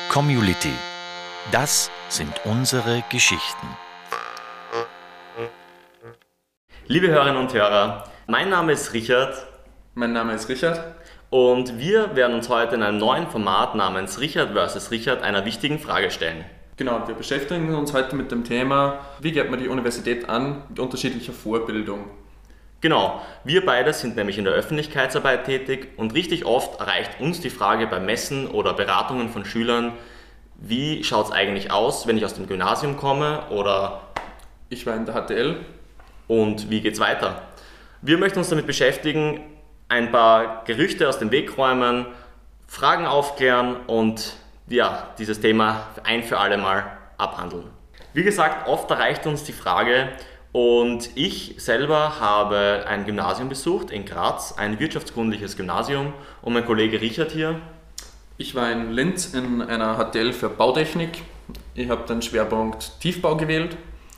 Community. Das sind unsere Geschichten. Liebe Hörerinnen und Hörer, mein Name ist Richard. Mein Name ist Richard. Und wir werden uns heute in einem neuen Format namens Richard vs. Richard einer wichtigen Frage stellen. Genau, wir beschäftigen uns heute mit dem Thema, wie geht man die Universität an mit unterschiedlicher Vorbildung. Genau, wir beide sind nämlich in der Öffentlichkeitsarbeit tätig und richtig oft erreicht uns die Frage bei Messen oder Beratungen von Schülern, wie schaut es eigentlich aus, wenn ich aus dem Gymnasium komme oder ich war in der HTL. Und wie geht's weiter? Wir möchten uns damit beschäftigen, ein paar Gerüchte aus dem Weg räumen, Fragen aufklären und dieses Thema ein für alle Mal abhandeln. Wie gesagt, oft erreicht uns die Frage und ich selber habe ein Gymnasium besucht in Graz, ein wirtschaftskundiges Gymnasium und mein Kollege Richard hier. Ich war in Linz in einer HTL für Bautechnik. Ich habe den Schwerpunkt Tiefbau gewählt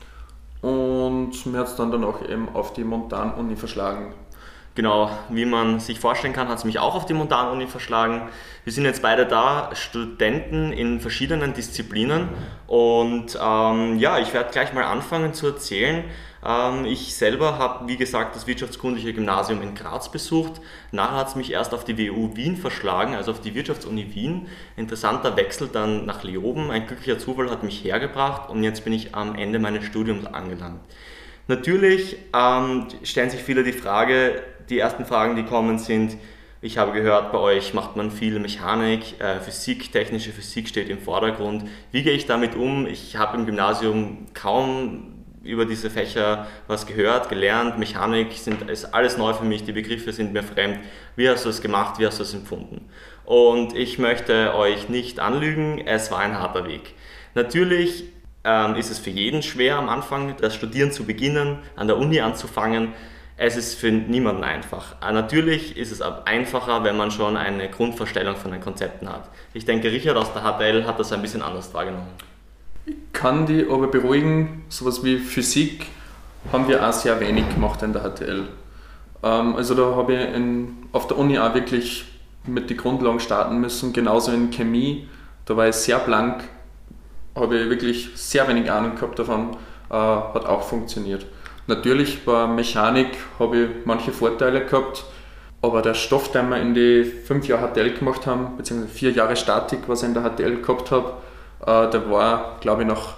und mir hat es dann danach eben auf die Montanuni verschlagen. Genau, wie man sich vorstellen kann, hat es mich auch auf die Montanuni verschlagen. Wir sind jetzt beide da, Studenten in verschiedenen Disziplinen und ich werde gleich mal anfangen zu erzählen. Ich selber habe, wie gesagt, das wirtschaftskundige Gymnasium in Graz besucht. Nachher hat es mich erst auf die WU Wien verschlagen, also auf die Wirtschaftsuni Wien. Interessanter Wechsel dann nach Leoben. Ein glücklicher Zufall hat mich hergebracht und jetzt bin ich am Ende meines Studiums angelangt. Natürlich stellen sich viele die Frage, die ersten Fragen, die kommen, sind, ich habe gehört, bei euch macht man viel Mechanik, Physik, technische Physik steht im Vordergrund. Wie gehe ich damit um? Ich habe im Gymnasium kaum über diese Fächer was gehört, gelernt. Mechanik ist alles neu für mich, die Begriffe sind mir fremd. Wie hast du es gemacht? Wie hast du es empfunden? Und ich möchte euch nicht anlügen, es war ein harter Weg. Natürlich ist es für jeden schwer am Anfang, das Studieren zu beginnen, an der Uni anzufangen. Es ist für niemanden einfach. Natürlich ist es einfacher, wenn man schon eine Grundvorstellung von den Konzepten hat. Ich denke, Richard aus der HTL hat das ein bisschen anders wahrgenommen. Ich kann die aber beruhigen, sowas wie Physik haben wir auch sehr wenig gemacht in der HTL. Also da habe ich auf der Uni auch wirklich mit den Grundlagen starten müssen, genauso in Chemie. Da war ich sehr blank, habe ich wirklich sehr wenig Ahnung gehabt davon, hat auch funktioniert. Natürlich bei Mechanik habe ich manche Vorteile gehabt, aber der Stoff, den wir in die 5 Jahre HTL gemacht haben, beziehungsweise 4 Jahre Statik, was ich in der HTL gehabt habe, der war, glaube ich, nach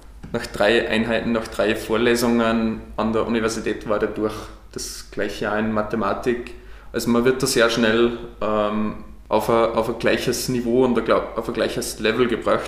3 Einheiten, nach 3 Vorlesungen an der Universität war der durch. Das gleiche auch in Mathematik. Also man wird da sehr schnell auf ein gleiches Niveau und auf ein gleiches Level gebracht.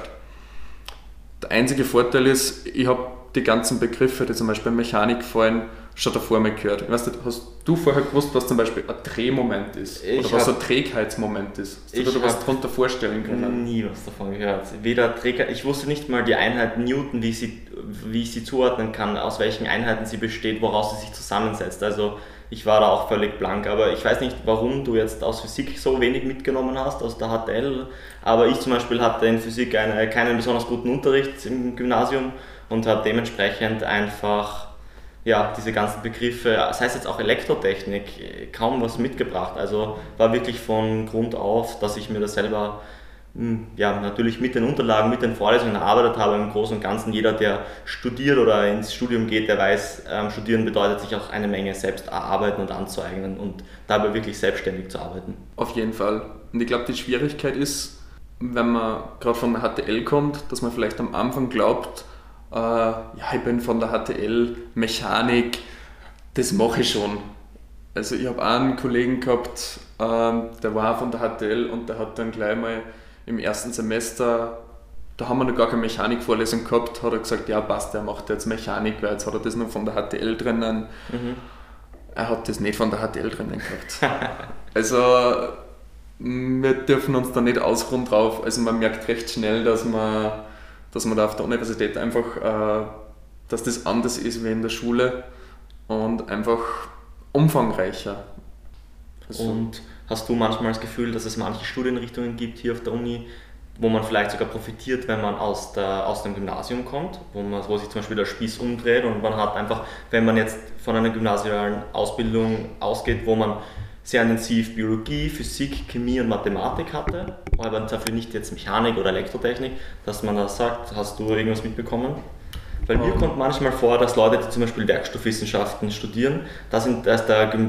Der einzige Vorteil ist, ich habe die ganzen Begriffe, die zum Beispiel in Mechanik fallen, schon davor mal gehört. Ich weiß nicht, hast du vorher gewusst, was zum Beispiel ein Drehmoment ist? Oder was ein Trägheitsmoment ist? Hast du dir was darunter vorstellen können? Nie was davon gehört. Weder Trägheit, ich wusste nicht mal die Einheit Newton, wie ich sie zuordnen kann, aus welchen Einheiten sie besteht, woraus sie sich zusammensetzt. Also ich war da auch völlig blank, aber ich weiß nicht, warum du jetzt aus Physik so wenig mitgenommen hast, aus der HTL, aber ich zum Beispiel hatte in Physik keinen besonders guten Unterricht im Gymnasium und habe dementsprechend einfach diese ganzen Begriffe, das heißt jetzt auch Elektrotechnik, kaum was mitgebracht. Also war wirklich von Grund auf, dass ich mir das selber natürlich mit den Unterlagen, mit den Vorlesungen erarbeitet habe. Im Großen und Ganzen jeder, der studiert oder ins Studium geht, der weiß, Studieren bedeutet sich auch eine Menge selbst erarbeiten und anzueignen und dabei wirklich selbstständig zu arbeiten. Auf jeden Fall. Und ich glaube, die Schwierigkeit ist, wenn man gerade von der HTL kommt, dass man vielleicht am Anfang glaubt, ich bin von der HTL, Mechanik, das mache ich schon. Also ich habe auch einen Kollegen gehabt, der war von der HTL und der hat dann gleich mal im ersten Semester, da haben wir noch gar keine Mechanikvorlesung gehabt, hat er gesagt, ja passt, der macht jetzt Mechanik, weil jetzt hat er das noch von der HTL drinnen. Er hat das nicht von der HTL drinnen gehabt. Also wir dürfen uns da nicht ausruhen drauf, also man merkt recht schnell, dass man da auf der Universität einfach, dass das anders ist wie in der Schule und einfach umfangreicher. Also und hast du manchmal das Gefühl, dass es manche Studienrichtungen gibt hier auf der Uni, wo man vielleicht sogar profitiert, wenn man aus dem Gymnasium kommt, wo sich zum Beispiel der Spieß umdreht und man hat einfach, wenn man jetzt von einer gymnasialen Ausbildung ausgeht, wo man sehr intensiv Biologie, Physik, Chemie und Mathematik hatte, aber dafür nicht jetzt Mechanik oder Elektrotechnik, dass man das sagt. Hast du irgendwas mitbekommen? Weil mir kommt manchmal vor, dass Leute, die zum Beispiel Werkstoffwissenschaften studieren, dass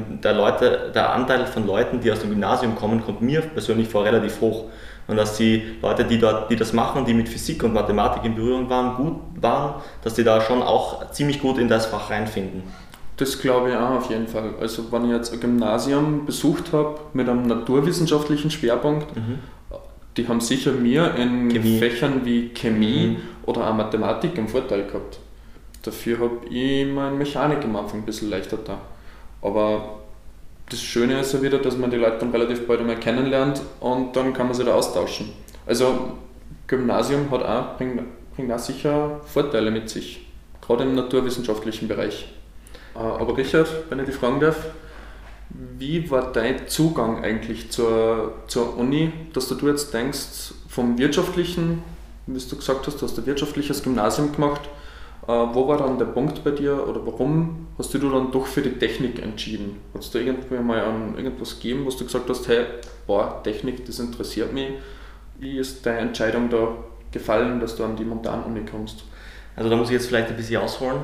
der Anteil von Leuten, die aus dem Gymnasium kommen, kommt mir persönlich vor relativ hoch. Und dass die Leute, die das machen, die mit Physik und Mathematik in Berührung waren, dass die da schon auch ziemlich gut in das Fach reinfinden. Das glaube ich auch auf jeden Fall. Also wenn ich jetzt ein Gymnasium besucht habe mit einem naturwissenschaftlichen Schwerpunkt, die haben sicher mir in Chemie. Fächern wie Chemie oder auch Mathematik einen Vorteil gehabt. Dafür habe ich meine Mechanik am Anfang ein bisschen leichter da. Aber das Schöne ist ja wieder, dass man die Leute dann relativ bald einmal kennenlernt und dann kann man sich da austauschen. Also Gymnasium bringt auch sicher Vorteile mit sich, gerade im naturwissenschaftlichen Bereich. Aber Richard, wenn ich dich fragen darf, wie war dein Zugang eigentlich zur Uni, dass du jetzt denkst, vom Wirtschaftlichen, wie du gesagt hast, du hast ein wirtschaftliches Gymnasium gemacht, wo war dann der Punkt bei dir oder warum hast du dann doch für die Technik entschieden? Hat es da irgendwie mal irgendwas gegeben, wo du gesagt hast, hey, Technik, das interessiert mich. Wie ist deine Entscheidung da gefallen, dass du an die Montanuni kommst? Also da muss ich jetzt vielleicht ein bisschen ausholen.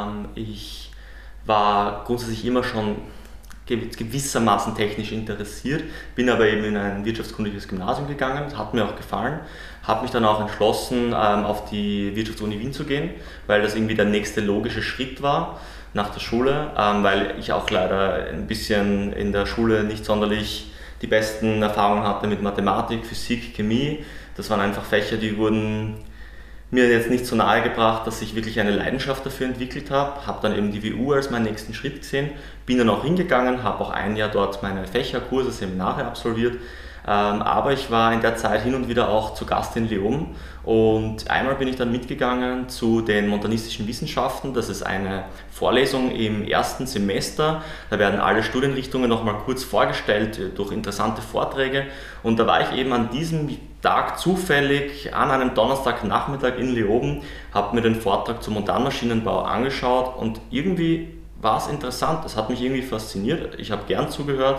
Ich war grundsätzlich immer schon gewissermaßen technisch interessiert, bin aber eben in ein wirtschaftskundiges Gymnasium gegangen, das hat mir auch gefallen, habe mich dann auch entschlossen, auf die Wirtschaftsuni Wien zu gehen, weil das irgendwie der nächste logische Schritt war nach der Schule, weil ich auch leider ein bisschen in der Schule nicht sonderlich die besten Erfahrungen hatte mit Mathematik, Physik, Chemie. Das waren einfach Fächer, die wurden mir jetzt nicht so nahe gebracht, dass ich wirklich eine Leidenschaft dafür entwickelt habe. Habe dann eben die WU als meinen nächsten Schritt gesehen, bin dann auch hingegangen, habe auch ein Jahr dort meine Fächer, Kurse, Seminare absolviert. Aber ich war in der Zeit hin und wieder auch zu Gast in Leoben und einmal bin ich dann mitgegangen zu den montanistischen Wissenschaften. Das ist eine Vorlesung im ersten Semester. Da werden alle Studienrichtungen nochmal kurz vorgestellt durch interessante Vorträge und da war ich eben an diesem Tag zufällig an einem Donnerstagnachmittag in Leoben, habe mir den Vortrag zum Montanmaschinenbau angeschaut und irgendwie war es interessant. Das hat mich irgendwie fasziniert. Ich habe gern zugehört.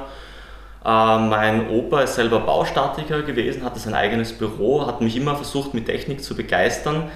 Mein Opa ist selber Baustatiker gewesen, hatte sein eigenes Büro, hat mich immer versucht mit Technik zu begeistern.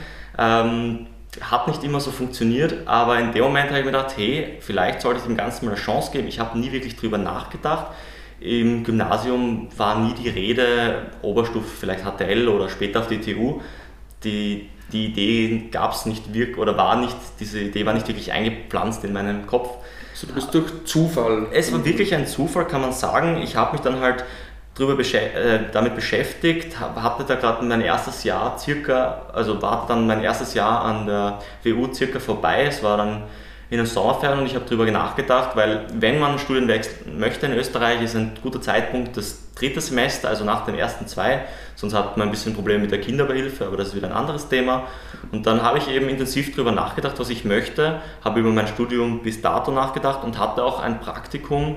Hat nicht immer so funktioniert, aber in dem Moment habe ich mir gedacht, hey, vielleicht sollte ich dem Ganzen mal eine Chance geben. Ich habe nie wirklich drüber nachgedacht. Im Gymnasium war nie die Rede, Oberstufe vielleicht HTL oder später auf die TU. Die Idee gab es nicht wirklich, diese Idee war nicht wirklich eingepflanzt in meinem Kopf. Also du bist durch Zufall. Es war wirklich ein Zufall, kann man sagen. Ich habe mich dann halt damit beschäftigt, hatte da gerade mein erstes Jahr war dann mein erstes Jahr an der WU circa vorbei. Es war dann in den Sommerferien und ich habe darüber nachgedacht, weil wenn man Studien wechseln möchte in Österreich, ist ein guter Zeitpunkt das 3. Semester, also nach den ersten 2, sonst hat man ein bisschen Probleme mit der Kinderbeihilfe, aber das ist wieder ein anderes Thema. Und dann habe ich eben intensiv darüber nachgedacht, was ich möchte, habe über mein Studium bis dato nachgedacht und hatte auch ein Praktikum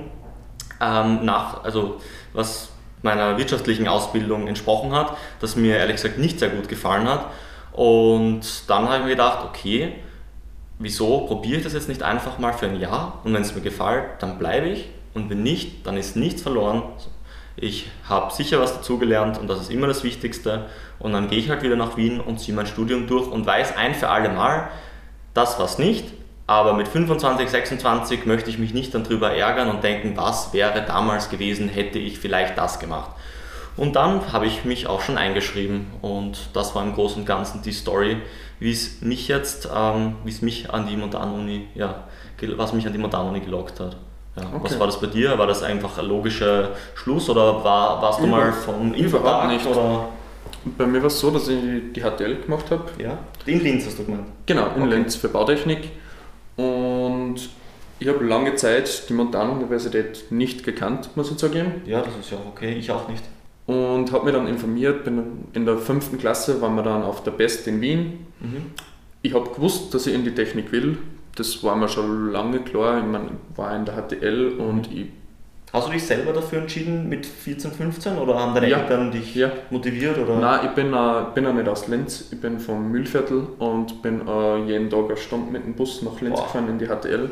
was meiner wirtschaftlichen Ausbildung entsprochen hat, das mir ehrlich gesagt nicht sehr gut gefallen hat. Und dann habe ich mir gedacht, okay, wieso probiere ich das jetzt nicht einfach mal für ein Jahr und wenn es mir gefällt, dann bleibe ich und wenn nicht, dann ist nichts verloren. Ich habe sicher was dazugelernt und das ist immer das Wichtigste und dann gehe ich halt wieder nach Wien und ziehe mein Studium durch und weiß ein für alle Mal, das war's nicht, aber mit 25, 26 möchte ich mich nicht dann drüber ärgern und denken, was wäre damals gewesen, hätte ich vielleicht das gemacht. Und dann habe ich mich auch schon eingeschrieben und das war im Großen und Ganzen die Story, was mich an die Montanuni gelockt hat. Ja, okay. Was war das bei dir? War das einfach ein logischer Schluss oder warst du mal vom Überhaupt nicht. Oder? Bei mir war es so, dass ich die HTL gemacht habe. Ja, in Linz hast du gemeint? Genau, in Linz für Bautechnik. Und ich habe lange Zeit die Montanuniversität nicht gekannt, muss ich sagen. Ja, das ist ja auch okay, ich auch nicht. Und habe mich dann informiert, in der 5. Klasse waren wir dann auf der BEST in Wien. Ich habe gewusst, dass ich in die Technik will. Das war mir schon lange klar. Ich meine, ich war in der HTL und ich Hast du dich selber dafür entschieden mit 14, 15 oder haben deine Eltern dich motiviert? Oder? Nein, ich bin auch nicht aus Linz, ich bin vom Mühlviertel und bin jeden Tag eine Stunde mit dem Bus nach Linz gefahren in die HTL.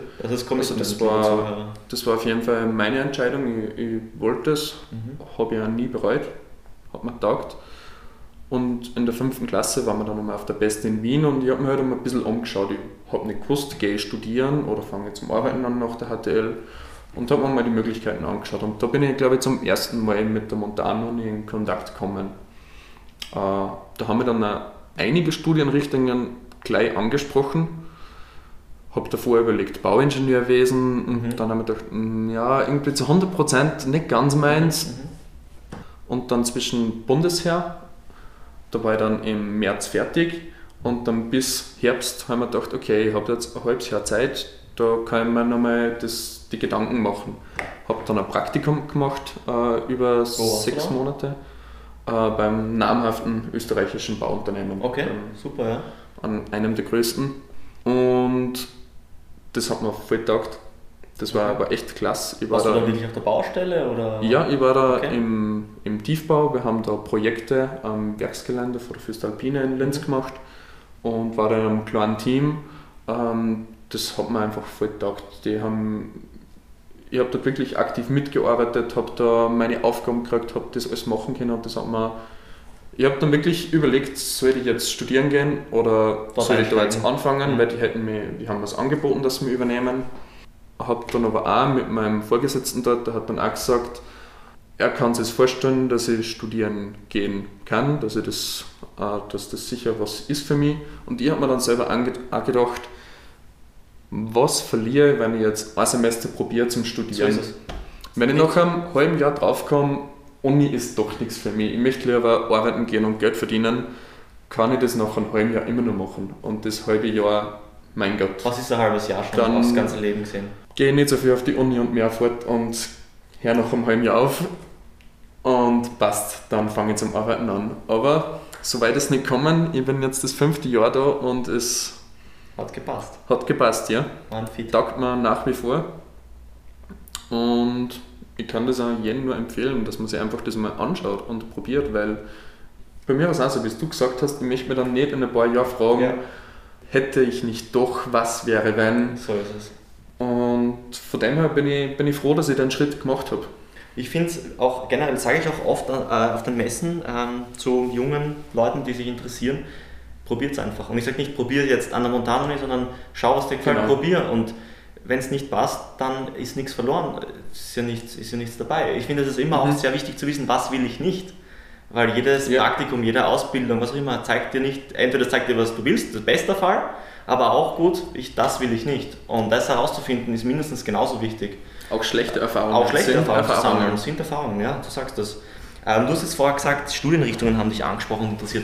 Das war auf jeden Fall meine Entscheidung, ich wollte es, habe ich auch nie bereut, hat mir getaugt. Und in der 5. Klasse waren wir dann einmal auf der Beste in Wien und ich habe mir halt einmal ein bisschen umgeschaut. Ich habe nicht gewusst, gehe ich studieren oder fange ich zum Arbeiten an nach der HTL und habe mir mal die Möglichkeiten angeschaut. Und da bin ich, glaube ich, zum ersten Mal mit der Montanuni in Kontakt gekommen. Da haben wir dann auch einige Studienrichtungen gleich angesprochen. Habe davor überlegt, Bauingenieurwesen und dann habe ich gedacht, ja, irgendwie zu 100% nicht ganz meins. Und dann zwischen Bundesheer, da war ich dann im März fertig und dann bis Herbst haben wir gedacht, okay, ich habe jetzt ein halbes Jahr Zeit, da kann ich mir nochmal die Gedanken machen. Habe dann ein Praktikum gemacht über 6 Monate beim namhaften österreichischen Bauunternehmen. Okay, super, ja. An einem der größten. Und das hat mir voll getaugt. Das war aber echt klasse. Warst du da wirklich auf der Baustelle? Oder? Ja, ich war da im Tiefbau. Wir haben da Projekte am Werksgelände von der Fürstalpine in Linz gemacht und war da in einem kleinen Team. Das hat mir einfach voll getaugt. Ich habe dort wirklich aktiv mitgearbeitet, habe da meine Aufgaben gekriegt, habe das alles machen können und das hat mir... Ich habe dann wirklich überlegt, soll ich jetzt studieren gehen oder soll ich da jetzt anfangen, weil die haben was angeboten, dass sie mich übernehmen. Habe dann aber auch mit meinem Vorgesetzten dort, der hat dann auch gesagt, er kann sich vorstellen, dass ich studieren gehen kann, dass das sicher was ist für mich. Und ich habe mir dann selber auch gedacht, was verliere ich, wenn ich jetzt ein Semester probiere zum Studieren. So wenn ich nach einem halben Jahr draufkomme, Uni ist doch nichts für mich, ich möchte lieber arbeiten gehen und Geld verdienen, kann ich das nach einem halben Jahr immer noch machen. Und das halbe Jahr, mein Gott. Was ist ein halbes Jahr schon dann aufs ganze Leben gesehen? Gehe nicht so viel auf die Uni und mehr fort und höre nach einem halben Jahr auf und passt, dann fange ich zum Arbeiten an. Aber soweit ist nicht gekommen, ich bin jetzt das 5. Jahr da und es hat gepasst. Hat gepasst, ja. Taugt mir nach wie vor und ich kann das auch jedem nur empfehlen, dass man sich einfach das mal anschaut und probiert, weil bei mir war es auch so, wie du gesagt hast, ich möchte mir dann nicht in ein paar Jahren fragen, hätte ich nicht doch, was wäre wenn. So ist es. Und von dem her bin ich froh, dass ich den Schritt gemacht habe. Ich finde es auch generell, sage ich auch oft auf den Messen zu jungen Leuten, die sich interessieren, probiert es einfach. Und ich sage nicht, probier jetzt an der Montanuni, sondern schau, was dir gefällt, probier. Und wenn es nicht passt, dann ist nichts verloren, ist ja nichts dabei. Ich finde, es ist immer auch sehr wichtig zu wissen, was will ich nicht. Weil jedes Praktikum, jede Ausbildung, was auch immer, zeigt dir nicht, entweder zeigt dir, was du willst, das ist der beste Fall, aber auch gut, das will ich nicht. Und das herauszufinden, ist mindestens genauso wichtig. Auch schlechte Erfahrungen. Auch schlechte Erfahrungen zu sammeln, sind Erfahrungen, ja, du sagst das. Du hast jetzt vorher gesagt, Studienrichtungen haben dich angesprochen und interessiert.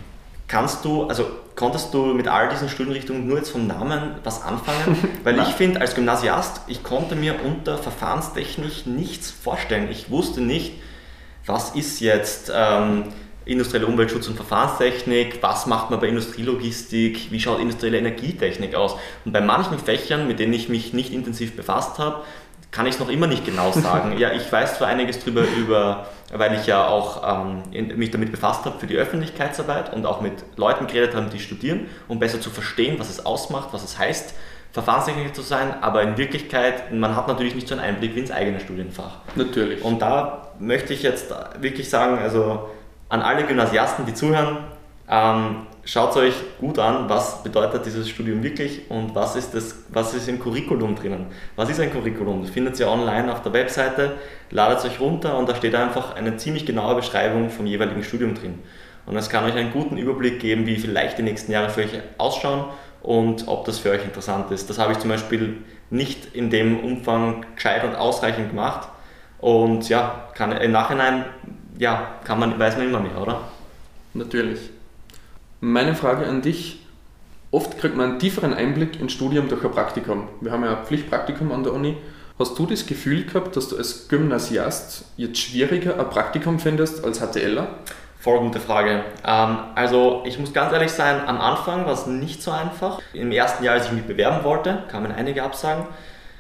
Konntest du mit all diesen Studienrichtungen nur jetzt vom Namen was anfangen? Weil ich finde, als Gymnasiast, ich konnte mir unter Verfahrenstechnik nichts vorstellen. Ich wusste nicht, was ist jetzt industrielle Umweltschutz und Verfahrenstechnik, was macht man bei Industrielogistik, wie schaut industrielle Energietechnik aus. Und bei manchen Fächern, mit denen ich mich nicht intensiv befasst habe, kann ich es noch immer nicht genau sagen. Ja, ich weiß zwar einiges drüber, weil ich ja auch mich damit befasst habe für die Öffentlichkeitsarbeit und auch mit Leuten geredet habe, die studieren, um besser zu verstehen, was es ausmacht, was es heißt, Verfahrenstechniker zu sein, aber in Wirklichkeit, man hat natürlich nicht so einen Einblick wie ins eigene Studienfach. Natürlich. Und da möchte ich jetzt wirklich sagen, also an alle Gymnasiasten, die zuhören, schaut euch gut an, was bedeutet dieses Studium wirklich und was ist im Curriculum drinnen. Was ist ein Curriculum? Das findet ihr online auf der Webseite, ladet es euch runter und da steht einfach eine ziemlich genaue Beschreibung vom jeweiligen Studium drin. Und das kann euch einen guten Überblick geben, wie vielleicht die nächsten Jahre für euch ausschauen und ob das für euch interessant ist. Das habe ich zum Beispiel nicht in dem Umfang gescheit und ausreichend gemacht und ja, im Nachhinein weiß man immer mehr, oder? Natürlich. Meine Frage an dich, oft kriegt man einen tieferen Einblick ins Studium durch ein Praktikum. Wir haben ja ein Pflichtpraktikum an der Uni. Hast du das Gefühl gehabt, dass du als Gymnasiast jetzt schwieriger ein Praktikum findest als HTLer? Voll gute Frage. Also ich muss ganz ehrlich sein, am Anfang war es nicht so einfach. Im ersten Jahr, als ich mich bewerben wollte, kamen einige Absagen.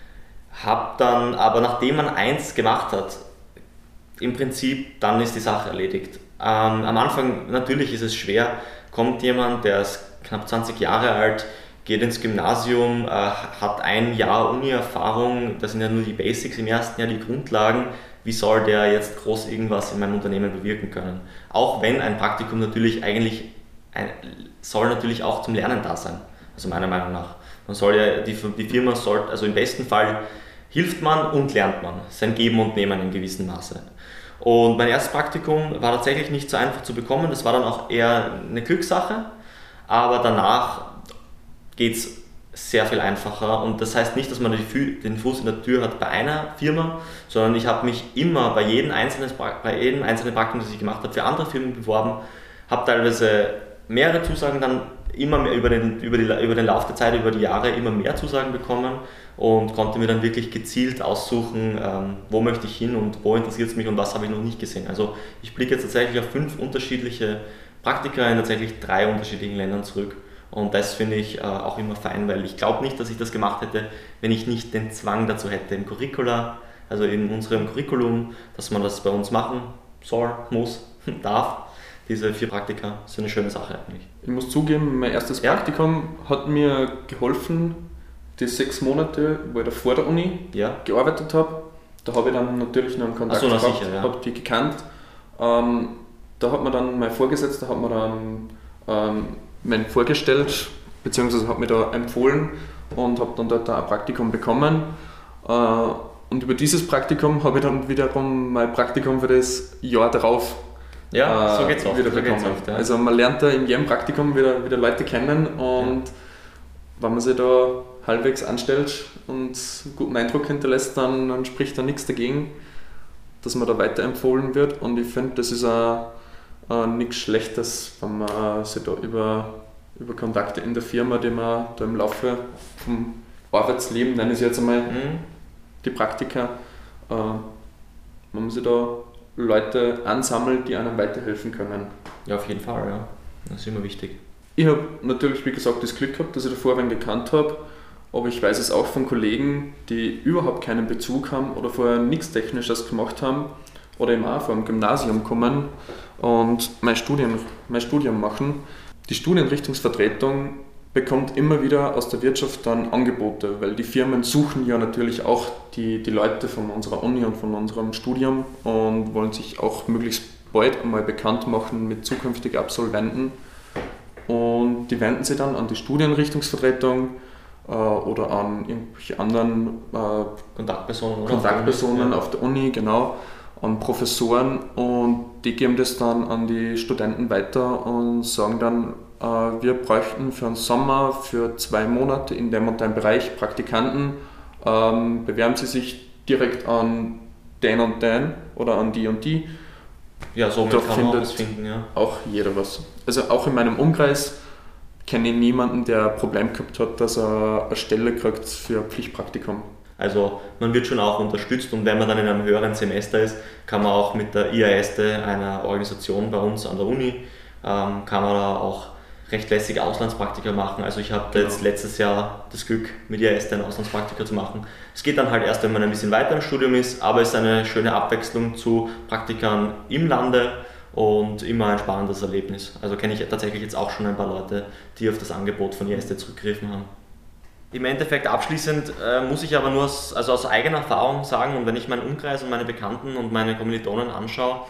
Hab dann, aber nachdem man eins gemacht hat, im Prinzip, dann ist die Sache erledigt. Am Anfang natürlich ist es schwer, kommt jemand, der ist knapp 20 Jahre alt, geht ins Gymnasium, hat ein Jahr Uni-Erfahrung, das sind ja nur die Basics im ersten Jahr, die Grundlagen, wie soll der jetzt groß irgendwas in meinem Unternehmen bewirken können? Auch wenn ein Praktikum natürlich soll natürlich auch zum Lernen da sein, also meiner Meinung nach. Man soll ja, die Firma sollte, also im besten Fall hilft man und lernt man, sein Geben und Nehmen in gewissem Maße. Und mein erstes Praktikum war tatsächlich nicht so einfach zu bekommen, das war dann auch eher eine Glückssache, aber danach geht es sehr viel einfacher und das heißt nicht, dass man den Fuß in der Tür hat bei einer Firma, sondern ich habe mich immer bei jedem einzelnen Praktikum, das ich gemacht habe, für andere Firmen beworben, habe teilweise mehrere Zusagen dann immer mehr über den Lauf der Zeit, über die Jahre immer mehr Zusagen bekommen und konnte mir dann wirklich gezielt aussuchen, wo möchte ich hin und wo interessiert es mich und was habe ich noch nicht gesehen. Also ich blicke jetzt tatsächlich auf 5 unterschiedliche Praktika in tatsächlich 3 unterschiedlichen Ländern zurück und das finde ich auch immer fein, weil ich glaube nicht, dass ich das gemacht hätte, wenn ich nicht den Zwang dazu hätte im Curricula, also in unserem Curriculum, dass man das bei uns machen soll, muss, darf. Diese 4 Praktika sind eine schöne Sache eigentlich. Ich muss zugeben, mein erstes Praktikum hat mir geholfen, die 6 Monate, wo ich da vor der Uni gearbeitet habe. Da habe ich dann natürlich noch einen Kontakt gehabt, habe die gekannt. Da hat mir dann mein Vorgesetzter mein vorgestellt, beziehungsweise hat mir da empfohlen und habe dann dort ein Praktikum bekommen. Und über dieses Praktikum habe ich dann wiederum mein Praktikum für das Jahr darauf so geht's oft. Wieder bekommen. Ja. Also man lernt da in jedem Praktikum wieder Leute kennen und wenn man sich da halbwegs anstellt und einen guten Eindruck hinterlässt, dann spricht da nichts dagegen, dass man da weiterempfohlen wird und ich finde, das ist auch nichts Schlechtes, wenn man sich da über Kontakte in der Firma, die man da im Laufe vom Arbeitsleben, nenne ich es jetzt einmal, die Praktika, wenn man sich da Leute ansammelt, die einem weiterhelfen können. Ja, auf jeden Fall, ja. Das ist immer wichtig. Ich habe natürlich, wie gesagt, das Glück gehabt, dass ich davor wen gekannt habe, aber ich weiß es auch von Kollegen, die überhaupt keinen Bezug haben oder vorher nichts Technisches gemacht haben oder eben auch vor dem Gymnasium kommen und mein Studium machen. Die Studienrichtungsvertretung bekommt immer wieder aus der Wirtschaft dann Angebote, weil die Firmen suchen ja natürlich auch die Leute von unserer Uni und von unserem Studium und wollen sich auch möglichst bald einmal bekannt machen mit zukünftigen Absolventen. Und die wenden sich dann an die Studienrichtungsvertretung oder an irgendwelche anderen Kontaktpersonen auf der Uni, genau, an Professoren und die geben das dann an die Studenten weiter und sagen dann, wir bräuchten für den Sommer für 2 Monate in dem und dem Bereich Praktikanten, bewerben Sie sich direkt an den und den oder an die und die. Ja, so da kann man was finden, ja. Auch jeder was. Also auch in meinem Umkreis kenne ich niemanden, der ein Problem gehabt hat, dass er eine Stelle kriegt für ein Pflichtpraktikum. Also man wird schon auch unterstützt und wenn man dann in einem höheren Semester ist, kann man auch mit der IASTE, einer Organisation bei uns an der Uni, kann man da auch recht lässige Auslandspraktika machen. Also ich habe jetzt letztes Jahr das Glück, mit IASTE ein Auslandspraktika zu machen. Es geht dann halt erst, wenn man ein bisschen weiter im Studium ist, aber es ist eine schöne Abwechslung zu Praktikern im Lande und immer ein spannendes Erlebnis. Also kenne ich tatsächlich jetzt auch schon ein paar Leute, die auf das Angebot von IASTE zurückgegriffen haben. Im Endeffekt abschließend muss ich aber nur aus eigener Erfahrung sagen und wenn ich meinen Umkreis und meine Bekannten und meine Kommilitonen anschaue,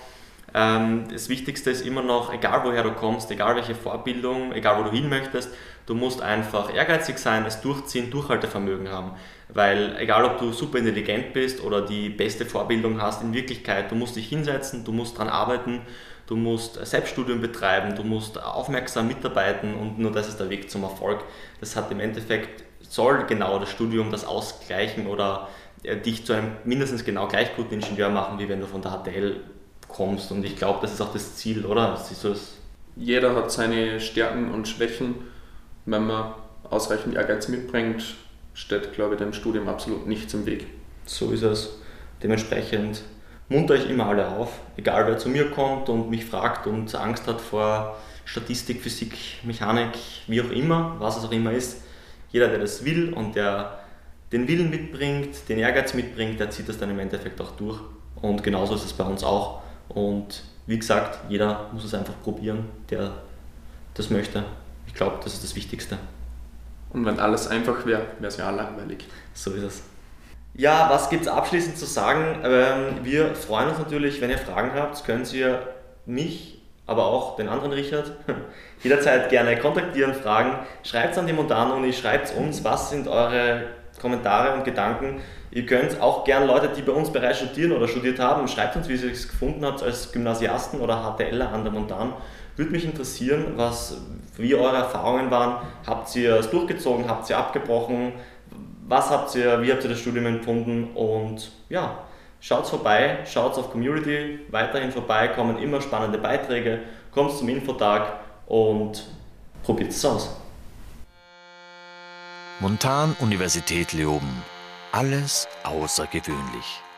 das Wichtigste ist immer noch, egal woher du kommst, egal welche Vorbildung, egal wo du hin möchtest, du musst einfach ehrgeizig sein, es durchziehen, Durchhaltevermögen haben. Weil egal ob du super intelligent bist oder die beste Vorbildung hast, in Wirklichkeit, du musst dich hinsetzen, du musst dran arbeiten, du musst Selbststudium betreiben, du musst aufmerksam mitarbeiten und nur das ist der Weg zum Erfolg. Das hat im Endeffekt, soll genau das Studium das ausgleichen oder dich zu einem mindestens genau gleich guten Ingenieur machen, wie wenn du von der HTL kommst und ich glaube, das ist auch das Ziel, oder? Jeder hat seine Stärken und Schwächen. Wenn man ausreichend Ehrgeiz mitbringt, steht, glaube ich, dem Studium absolut nichts im Weg. So ist es. Dementsprechend muntere ich immer alle auf, egal wer zu mir kommt und mich fragt und Angst hat vor Statistik, Physik, Mechanik, wie auch immer, was es auch immer ist. Jeder, der das will und der den Willen mitbringt, den Ehrgeiz mitbringt, der zieht das dann im Endeffekt auch durch. Und genauso ist es bei uns auch. Und wie gesagt, jeder muss es einfach probieren, der das möchte. Ich glaube, das ist das Wichtigste. Und wenn alles einfach wäre, wäre es ja auch langweilig. So ist es. Ja, was gibt es abschließend zu sagen? Wir freuen uns natürlich, wenn ihr Fragen habt, könnt ihr mich, aber auch den anderen Richard, jederzeit gerne kontaktieren, fragen. Schreibt es an die Montanuni, schreibt uns, was sind eure Kommentare und Gedanken. Ihr könnt auch gerne Leute, die bei uns bereits studieren oder studiert haben, schreibt uns, wie ihr es gefunden habt als Gymnasiasten oder HTLer an der Montan. Würde mich interessieren, wie eure Erfahrungen waren. Habt ihr es durchgezogen, habt ihr abgebrochen? Wie habt ihr das Studium empfunden? Und ja, schaut vorbei, schaut auf Community, weiterhin vorbei, kommen immer spannende Beiträge, kommt zum Infotag und probiert es aus. Montan-Universität Leoben. Alles außergewöhnlich.